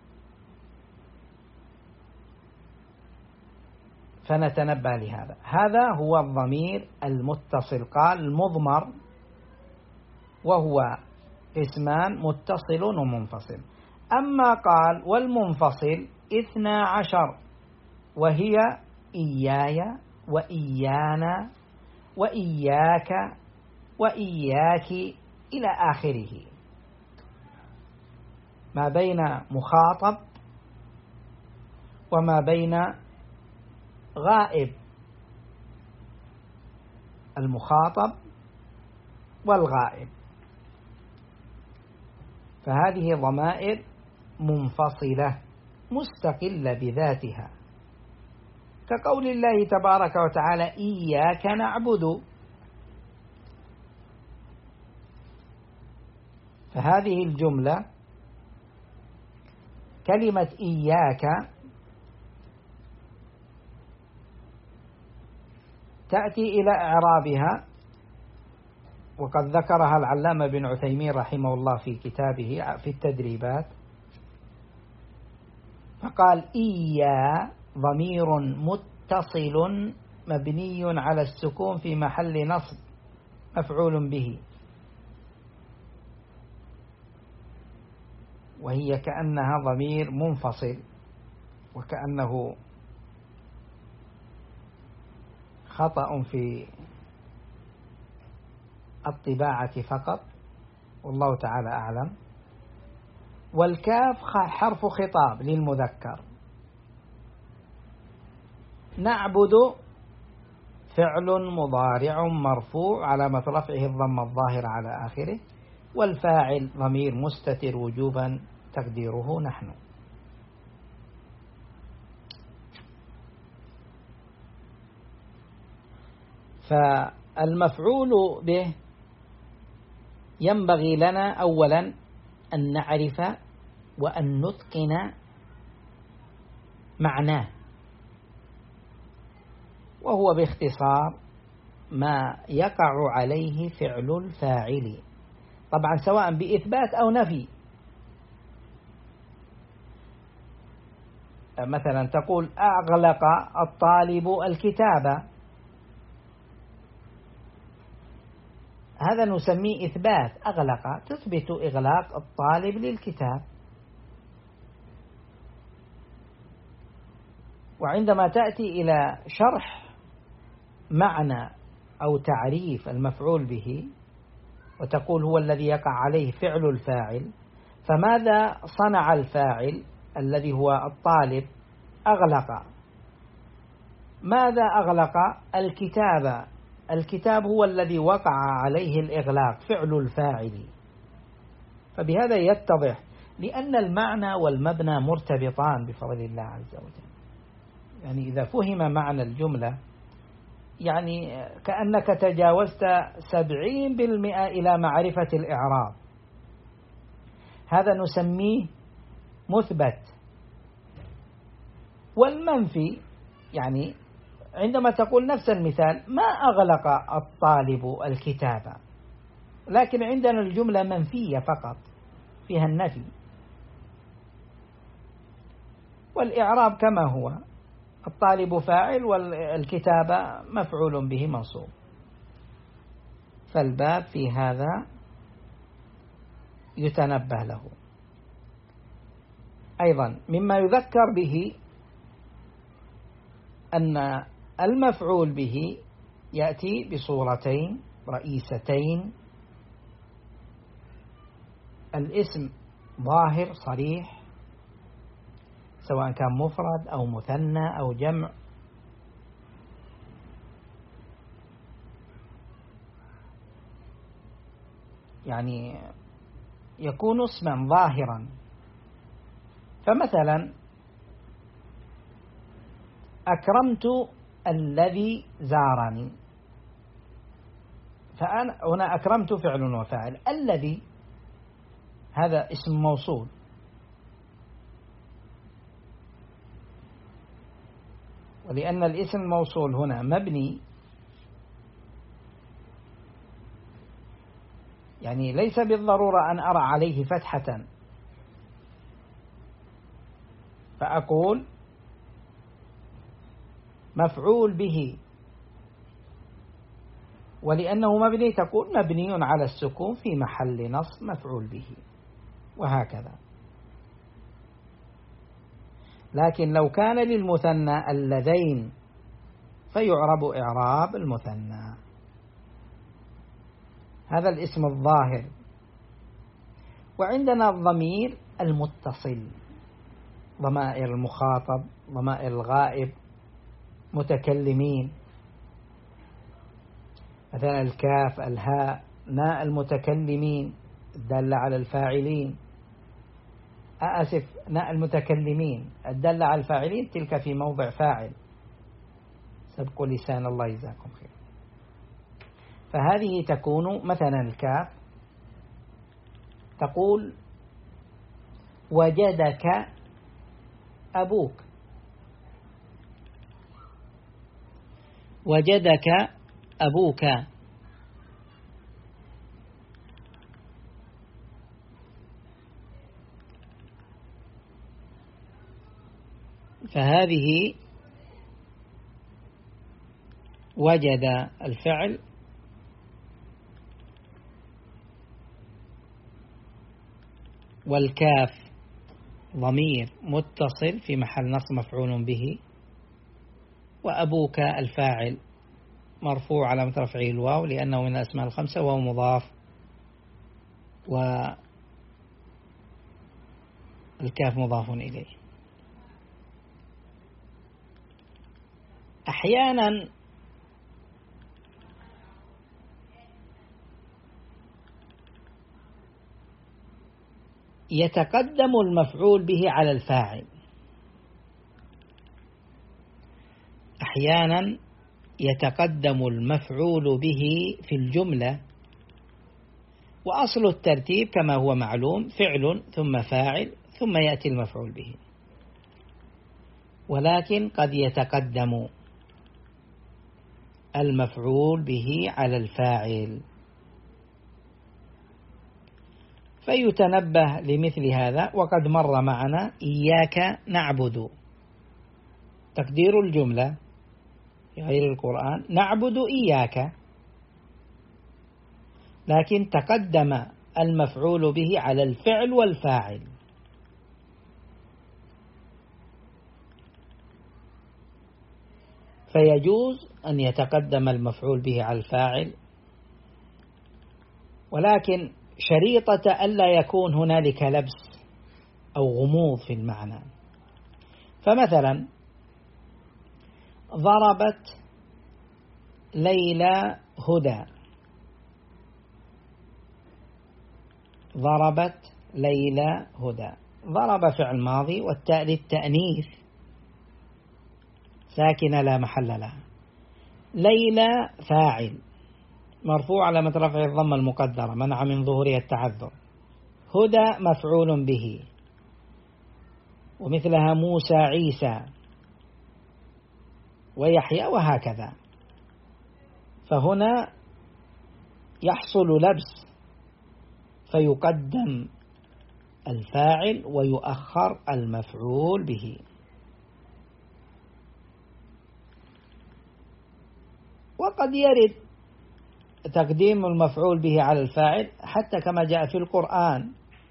فنتنبه لهذا. هذا هو الضمير المتصل. قال المضمر وهو اسمان متصل ومنفصل. أما قال والمنفصل اثنا عشر، وهي إياي وإيانا وإياك وإياك إلى آخره، ما بين مخاطب وما بين غائب، المخاطب والغائب. فهذه ضمائر منفصلة مستقلة بذاتها، كقول الله تبارك وتعالى إياك نعبد. فهذه الجملة كلمة إياك تأتي إلى إعرابها، وقد ذكرها العلامة بن عثيمين رحمه الله في كتابه في التدريبات، فقال إيا ضمير متصل مبني على السكون في محل نصب مفعول به، وهي كأنها ضمير منفصل، وكأنه خطأ في الطباعة فقط، والله تعالى أعلم. والكاف حرف خطاب للمذكر. نعبد فعل مضارع مرفوع علامة رفعه الضم الظاهر على آخره، والفاعل ضمير مستتر وجوبا تقديره نحن. فالمفعول به ينبغي لنا أولا أن نعرف وأن نتقن معناه، وهو باختصار ما يقع عليه فعل الفاعل، طبعا سواء بإثبات أو نفي. مثلا تقول أغلق الطالب الكتاب، هذا نسميه إثبات. أغلق تثبت إغلاق الطالب للكتاب. وعندما تأتي إلى شرح معنى أو تعريف المفعول به وتقول هو الذي يقع عليه فعل الفاعل، فماذا صنع الفاعل الذي هو الطالب؟ أغلق. ماذا أغلق؟ الكتاب. الكتاب هو الذي وقع عليه الإغلاق، فعل الفاعل. فبهذا يتضح لأن المعنى والمبنى مرتبطان بفضل الله عز وجل. يعني إذا فهم معنى الجملة يعني كأنك تجاوزت سبعين بالمئة إلى معرفة الإعراب. هذا نسميه مثبت. والمنفي يعني عندما تقول نفس المثال ما أغلق الطالب الكتاب، لكن عندنا الجملة منفية فقط فيها النفي، والإعراب كما هو، الطالب فاعل والكتابة مفعول به منصوب. فالباب في هذا يتنبه له. أيضا مما يذكر به أن المفعول به يأتي بصورتين رئيستين: الاسم ظاهر صريح سواء كان مفرد أو مثنى أو جمع، يعني يكون اسما ظاهرا. فمثلا أكرمت الذي زارني، فأنا هنا أكرمت فعل وفاعل، الذي هذا اسم موصول، ولأن الاسم الموصول هنا مبني، يعني ليس بالضرورة أن أرى عليه فتحة، فأقول مفعول به، ولأنه مبني تقول مبني على السكون في محل نصب مفعول به، وهكذا. لكن لو كان للمثنى اللذين فيعرب إعراب المثنى. هذا الاسم الظاهر. وعندنا الضمير المتصل، ضمائر المخاطب، ضمائر الغائب، متكلمين، مثلا الكاف، الهاء، ناء المتكلمين الدالة على الفاعلين، أسف ناء المتكلمين الدالة على الفاعلين، تلك في موضع فاعل، سبقوا لسان الله يجزاكم خير. فهذه تكون مثلا الكاف تقول وجدك أبوك، وجدك أبوك. فهذه وجد الفعل والكاف ضمير متصل في محل نصب مفعول به، وأبوك الفاعل مرفوع على رفعه الواو لأنه من الأسماء الخمسة وهو مضاف، والكاف مضاف إليه. أحيانا يتقدم المفعول به على الفاعل، أحيانا يتقدم المفعول به في الجملة، وأصل الترتيب كما هو معلوم فعل ثم فاعل ثم يأتي المفعول به، ولكن قد يتقدم المفعول به على الفاعل، فيتنبه لمثل هذا. وقد مر معنا إياك نعبد، تقدير الجملة في غير القرآن نعبد إياك، لكن تقدم المفعول به على الفعل والفاعل، فيجوز أن يتقدم المفعول به على الفاعل، ولكن شريطة ألا يكون هنالك لبس أو غموض في المعنى. فمثلا ضربت ليلى هدى، ضربت ليلى هدى، ضرب فعل ماضي والتاء للتأنيث ساكنة لا محل لها، ليلى فاعل مرفوع على رفعه الضمة المقدرة منع من ظهورها التعذر، هدى مفعول به، ومثلها موسى عيسى ويحيى وهكذا. فهنا يحصل لبس فيقدم الفاعل ويؤخر المفعول به. وقد يرد تقديم المفعول به على الفاعل حتى كما جاء في القرآن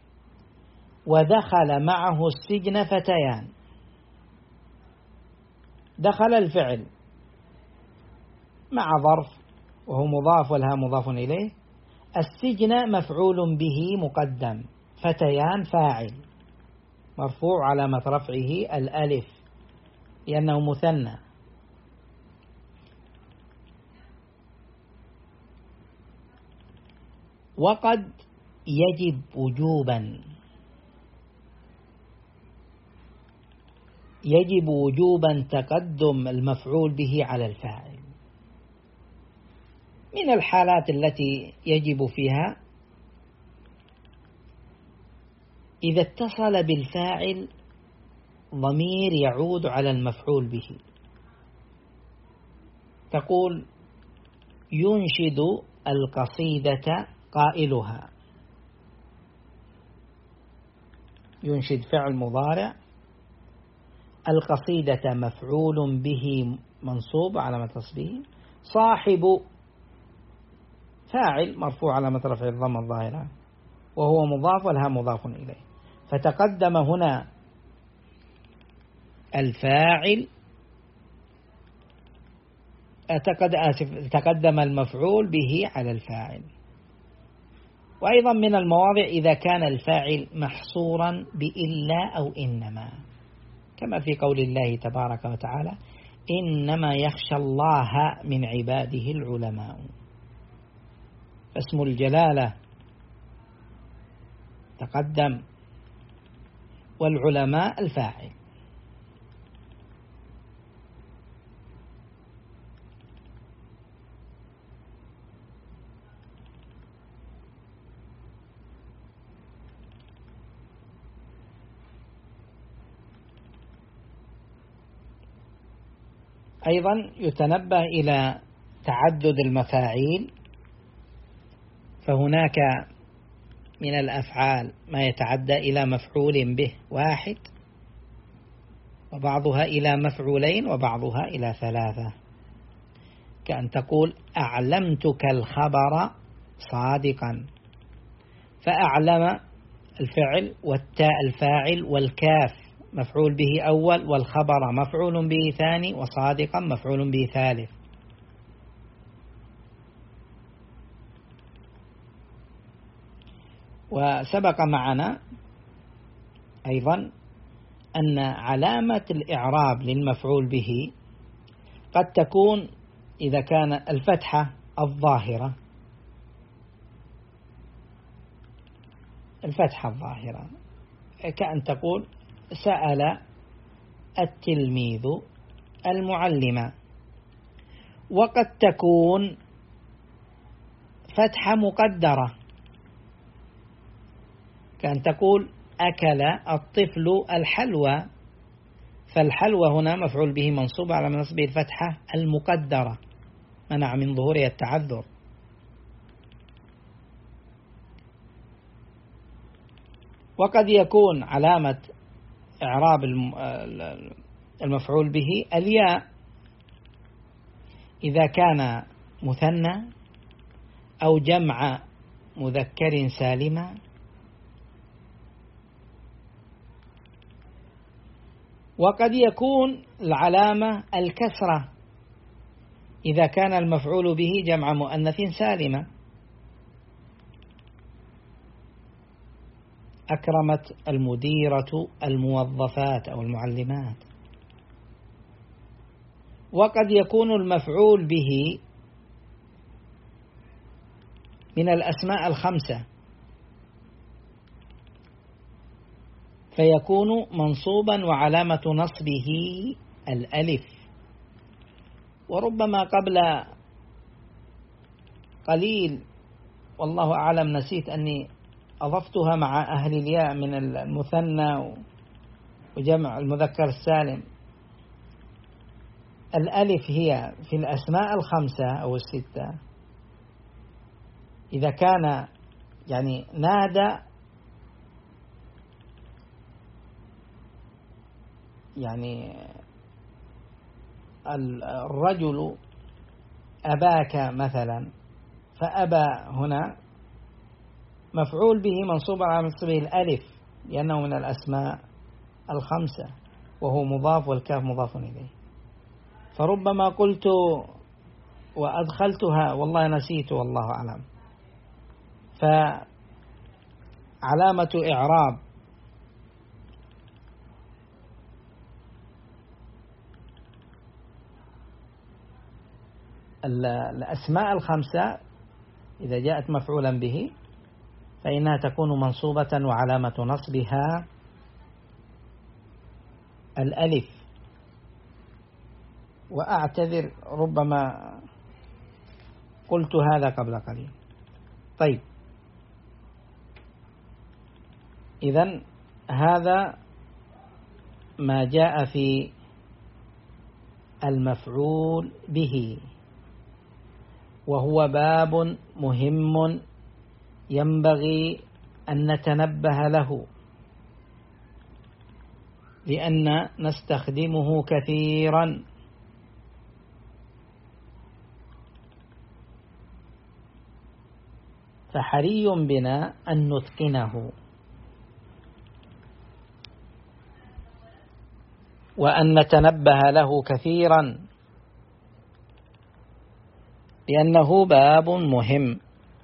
ودخل معه السجن فتيان، دخل الفعل مع ظرف وهو مضاف والها مضاف إليه. السجن مفعول به مقدم، فتيان فاعل مرفوع علامة رفعه الألف لأنه مثنى. وقد يجب وجوبا، يجب وجوبا تقدم المفعول به على الفاعل. من الحالات التي يجب فيها إذا اتصل بالفاعل ضمير يعود على المفعول به. تقول ينشد القصيدة قائلها، ينشد فعل مضارع، القصيدة مفعول به منصوب علامة تصبيه، صاحب فاعل مرفوع علامة رفع الضمة الظاهرة وهو مضاف والها مضاف إليه، فتقدم هنا الفاعل آسف تقدم المفعول به على الفاعل. وأيضا من المواضع إذا كان الفاعل محصورا بإلا أو إنما، كما في قول الله تبارك وتعالى إنما يخشى الله من عباده العلماء، اسم الجلالة تقدم والعلماء الفاعل. أيضا يتنبه إلى تعدد المفاعيل، فهناك من الأفعال ما يتعدى إلى مفعول به واحد، وبعضها إلى مفعولين وبعضها إلى ثلاثة، كأن تقول أعلمتك الخبر صادقا، فأعلم الفعل والتاء الفاعل والكاف مفعول به أول والخبر مفعول به ثاني وصادقا مفعول به ثالث. وسبق معنا أيضا أن علامة الإعراب للمفعول به قد تكون إذا كان الفتحة الظاهرة، الفتحة الظاهرة كأن تقول سأل التلميذ المعلم، وقد تكون فتحة مقدرة كأن تقول أكل الطفل الحلوى، فالحلوى هنا مفعول به منصوب على نصبه الفتحة المقدرة منع من ظهورها التعذر. وقد يكون علامة إعراب المفعول به الياء إذا كان مثنى أو جمع مذكر سالما، وقد يكون العلامة الكسرة إذا كان المفعول به جمع مؤنث سالمة، أكرمت المديرة الموظفات أو المعلمات. وقد يكون المفعول به من الأسماء الخمسة فيكون منصوبا وعلامة نصبه الألف. وربما قبل قليل والله أعلم نسيت أني أضفتها مع أهل الياء من المثنى وجمع المذكر السالم. الألف هي في الأسماء الخمسة أو الستة إذا كان يعني نادى يعني الرجل أباك مثلا، فأبى هنا مفعول به منصوب على نصبه الألف لأنه من الأسماء الخمسة وهو مضاف والكاف مضاف إليه. فربما قلت وأدخلتها والله نسيت والله أعلم. فعلامة إعراب الأسماء الخمسة إذا جاءت مفعولا به فإنها تكون منصوبة وعلامة نصبها الألف. وأعتذر ربما قلت هذا قبل قليل. طيب، إذن هذا ما جاء في المفعول به، وهو باب مهم ينبغي أن نتنبه له، لأن نستخدمه كثيرا. فحري بنا أن نتقنه وأن نتنبه له كثيرا، لأنه باب مهم.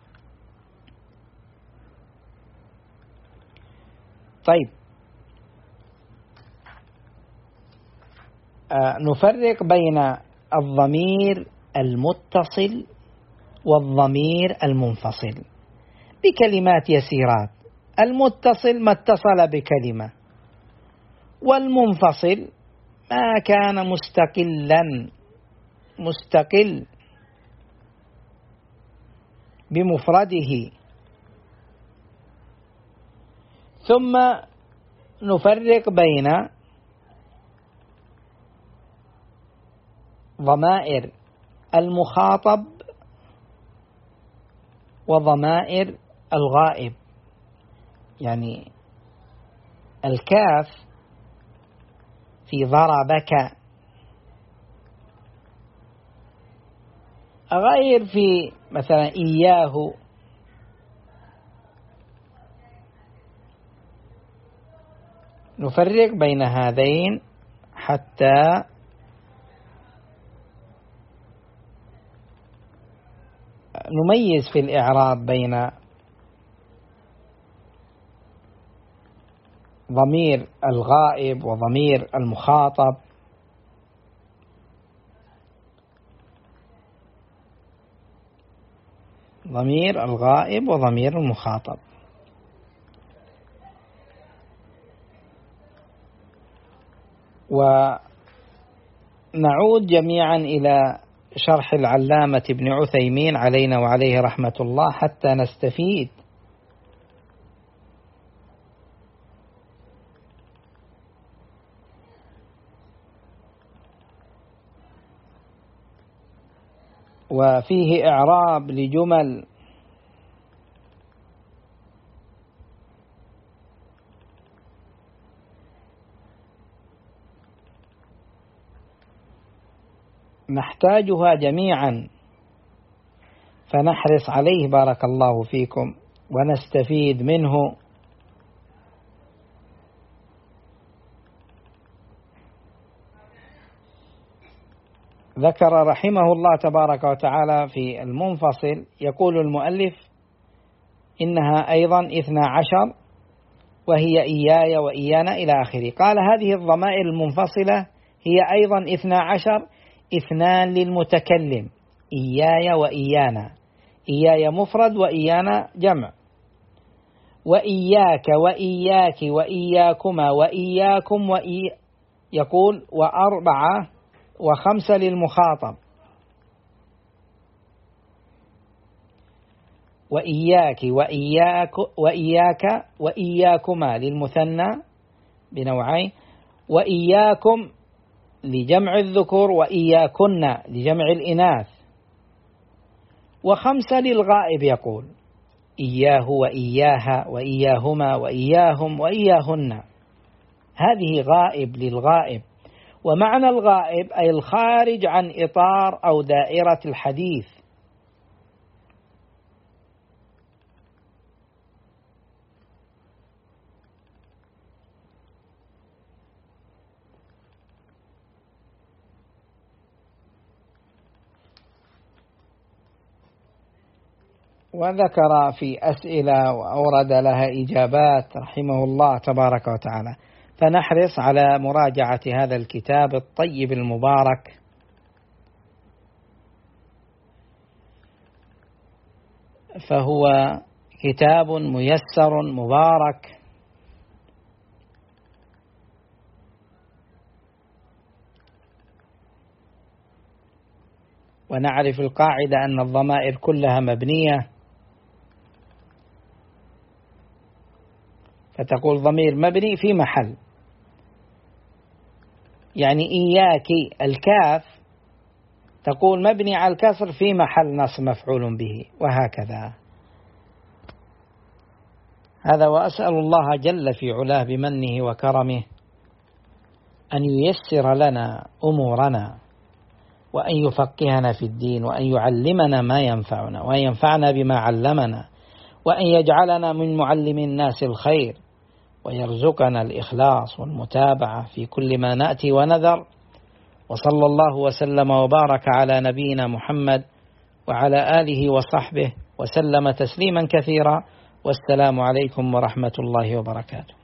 طيب، آه نفرق بين الضمير المتصل والضمير المنفصل بكلمات يسيرات. المتصل ما اتصل بكلمة، والمنفصل ما كان مستقلا مستقل بمفرده. ثم نفرق بين ضمائر المخاطب وضمائر الغائب. يعني الكاف في ضربك غير في مثلا إياه. نفرق بين هذين حتى نميز في الإعراب بين ضمير الغائب وضمير المخاطب. ضمير الغائب وضمير المخاطب. ونعود جميعا إلى شرح العلامة ابن عثيمين علينا وعليه رحمة الله حتى نستفيد. وفيه إعراب لجمل نحتاجها جميعا، فنحرص عليه بارك الله فيكم ونستفيد منه. ذكر رحمه الله تبارك وتعالى في المنفصل، يقول المؤلف إنها أيضا اثنا عشر وهي إياي وإيانا إلى آخره. قال هذه الضمائر المنفصلة هي أيضا اثنا عشر، اثنان للمتكلم، إياي وإيانا. إياي مفرد وإيانا جمع. وإياك وإياك وإياكما وإياكم وإي يقول وأربعة وخمسة للمخاطب. وإياك وإياك وإياك وإياكما للمثنى بنوعين، وإياكم لجمع الذكور وإياكن لجمع الإناث. وخمسة للغائب، يقول إياه وإياها وإياهما وإياهم وإياهن. هذه غائب للغائب. ومعنى الغائب أي الخارج عن إطار أو دائرة الحديث. وذكر في أسئلة وأورد لها إجابات رحمه الله تبارك وتعالى، فنحرص على مراجعة هذا الكتاب الطيب المبارك. فهو كتاب ميسر مبارك، ونعرف القاعدة أن الضمائر كلها مبنية، فتقول ضمير مبني في محل، يعني إياك الكاف تقول مبني على الكسر في محل نصب مفعول به، وهكذا. هذا، وأسأل الله جل في علاه بمنه وكرمه أن ييسر لنا أمورنا، وأن يفقهنا في الدين، وأن يعلمنا ما ينفعنا، وأن ينفعنا بما علمنا، وأن يجعلنا من معلم الناس الخير، ويرزقنا الإخلاص والمتابعة في كل ما نأتي ونذر. وصلى الله وسلم وبارك على نبينا محمد وعلى آله وصحبه وسلم تسليما كثيرا، والسلام عليكم ورحمة الله وبركاته.